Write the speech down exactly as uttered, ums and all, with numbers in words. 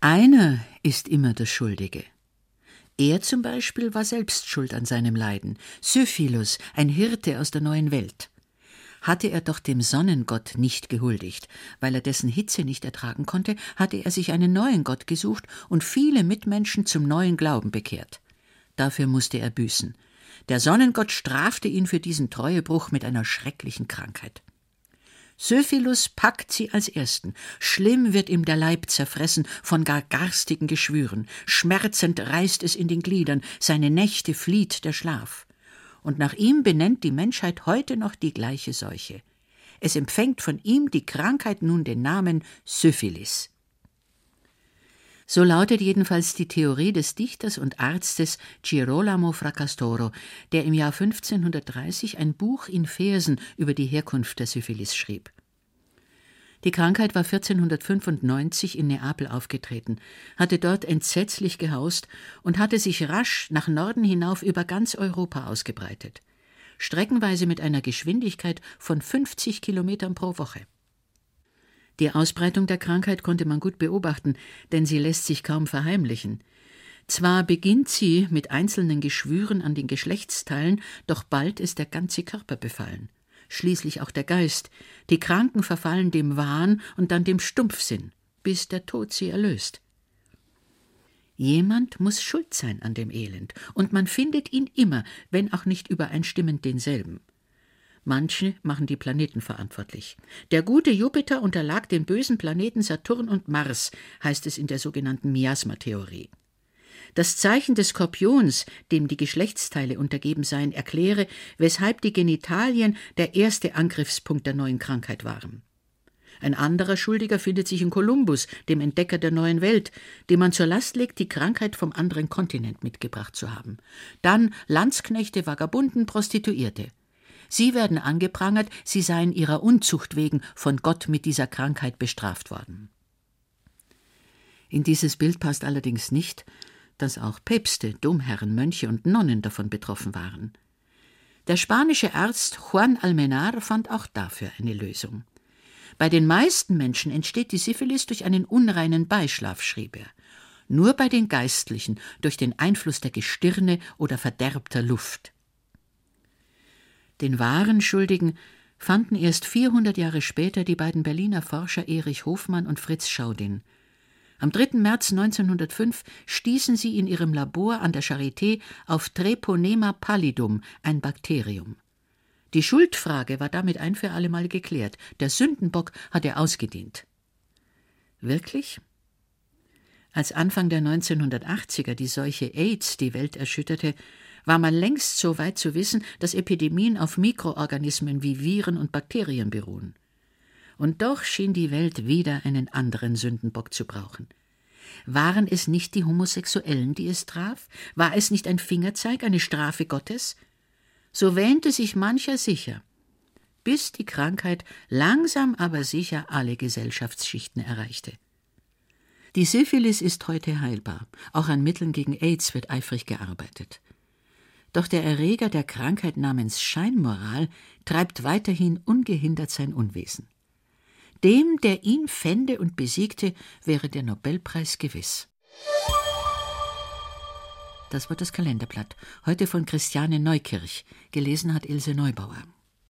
Einer ist immer der Schuldige. Er zum Beispiel war selbst schuld an seinem Leiden. Syphilus, ein Hirte aus der neuen Welt. Hatte er doch dem Sonnengott nicht gehuldigt. Weil er dessen Hitze nicht ertragen konnte, hatte er sich einen neuen Gott gesucht und viele Mitmenschen zum neuen Glauben bekehrt. Dafür musste er büßen. Der Sonnengott strafte ihn für diesen Treuebruch mit einer schrecklichen Krankheit. Syphilus packt sie als Ersten. Schlimm wird ihm der Leib zerfressen von gar garstigen Geschwüren. Schmerzend reißt es in den Gliedern, seine Nächte flieht der Schlaf. Und nach ihm benennt die Menschheit heute noch die gleiche Seuche. Es empfängt von ihm die Krankheit nun den Namen Syphilis. So lautet jedenfalls die Theorie des Dichters und Arztes Girolamo Fracastoro, der im Jahr fünfzehnhundertdreißig ein Buch in Versen über die Herkunft der Syphilis schrieb. Die Krankheit war vierzehnhundertfünfundneunzig in Neapel aufgetreten, hatte dort entsetzlich gehaust und hatte sich rasch nach Norden hinauf über ganz Europa ausgebreitet, streckenweise mit einer Geschwindigkeit von fünfzig Kilometern pro Woche. Die Ausbreitung der Krankheit konnte man gut beobachten, denn sie lässt sich kaum verheimlichen. Zwar beginnt sie mit einzelnen Geschwüren an den Geschlechtsteilen, doch bald ist der ganze Körper befallen. Schließlich auch der Geist. Die Kranken verfallen dem Wahn und dann dem Stumpfsinn, bis der Tod sie erlöst. Jemand muss schuld sein an dem Elend, und man findet ihn immer, wenn auch nicht übereinstimmend denselben. Manche machen die Planeten verantwortlich. Der gute Jupiter unterlag den bösen Planeten Saturn und Mars, heißt es in der sogenannten Miasma-Theorie. Das Zeichen des Skorpions, dem die Geschlechtsteile untergeben seien, erkläre, weshalb die Genitalien der erste Angriffspunkt der neuen Krankheit waren. Ein anderer Schuldiger findet sich in Kolumbus, dem Entdecker der neuen Welt, dem man zur Last legt, die Krankheit vom anderen Kontinent mitgebracht zu haben. Dann Landsknechte, Vagabunden, Prostituierte. Sie werden angeprangert, sie seien ihrer Unzucht wegen von Gott mit dieser Krankheit bestraft worden. In dieses Bild passt allerdings nicht, dass auch Päpste, Domherren, Mönche und Nonnen davon betroffen waren. Der spanische Arzt Juan Almenar fand auch dafür eine Lösung. Bei den meisten Menschen entsteht die Syphilis durch einen unreinen Beischlaf, schrieb er. Nur bei den Geistlichen durch den Einfluss der Gestirne oder verderbter Luft. Den wahren Schuldigen fanden erst vierhundert Jahre später die beiden Berliner Forscher Erich Hofmann und Fritz Schaudin. Am dritten März neunzehnhundertfünf stießen sie in ihrem Labor an der Charité auf Treponema pallidum, ein Bakterium. Die Schuldfrage war damit ein für allemal geklärt. Der Sündenbock hatte ausgedient. Wirklich? Als Anfang der neunzehnhundertachtziger die Seuche AIDS die Welt erschütterte, war man längst so weit zu wissen, dass Epidemien auf Mikroorganismen wie Viren und Bakterien beruhen. Und doch schien die Welt wieder einen anderen Sündenbock zu brauchen. Waren es nicht die Homosexuellen, die es traf? War es nicht ein Fingerzeig, eine Strafe Gottes? So wähnte sich mancher sicher, bis die Krankheit langsam aber sicher alle Gesellschaftsschichten erreichte. Die Syphilis ist heute heilbar. Auch an Mitteln gegen AIDS wird eifrig gearbeitet. Doch der Erreger der Krankheit namens Scheinmoral treibt weiterhin ungehindert sein Unwesen. Dem, der ihn fände und besiegte, wäre der Nobelpreis gewiss. Das war das Kalenderblatt, heute von Christiane Neukirch. Gelesen hat Ilse Neubauer.